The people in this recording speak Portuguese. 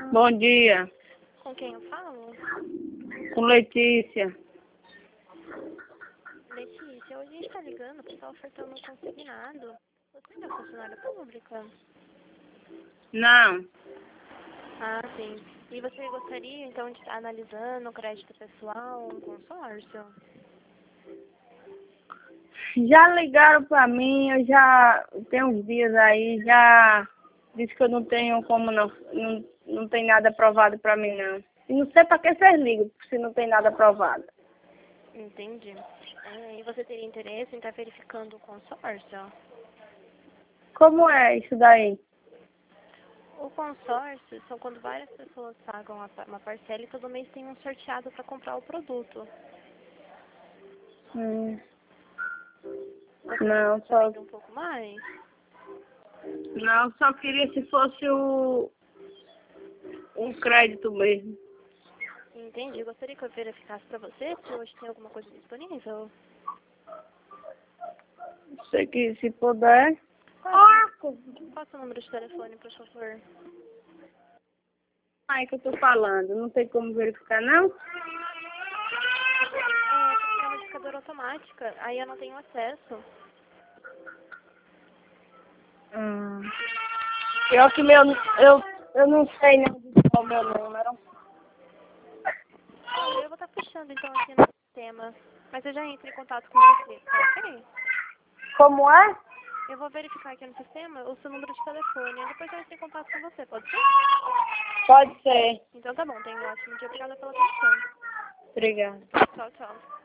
Bom dia, Com quem eu falo? com Letícia. Letícia, hoje a gente tá ligando porque tá ofertando um consignado. Você ainda é funcionária pública? Não, Ah, sim. E você gostaria, então, de estar analisando o crédito pessoal, um consórcio? já ligaram pra mim, eu já tem uns dias aí, já disse que eu não tenho como não tem nada aprovado pra mim não. E não sei pra que vocês ligam, se não tem nada aprovado. Entendi. E você teria interesse em estar verificando o consórcio? Como é isso daí? O consórcio são quando várias pessoas pagam uma parcela e todo mês tem um sorteado para comprar o produto. Você Não, quer só, saber um pouco mais? não, só queria se fosse um crédito mesmo. Entendi. Gostaria que eu verificasse para você se hoje tem alguma coisa disponível. Sei que se puder. Qual é o seu número de telefone, por favor? Aí que eu tô falando, não tem como verificar não? Porque é uma discadora automática, aí eu não tenho acesso. Pior que eu não sei nem qual é o meu número. Olha, eu vou estar puxando então aqui no sistema, mas eu já entro em contato com você, tá ok? Como é? Eu vou verificar aqui no sistema o seu número de telefone, e depois eu entro em contato com você, pode ser? Pode ser. Então tá bom, tenha um ótimo dia, obrigada pela atenção. Obrigada. Tchau, tchau.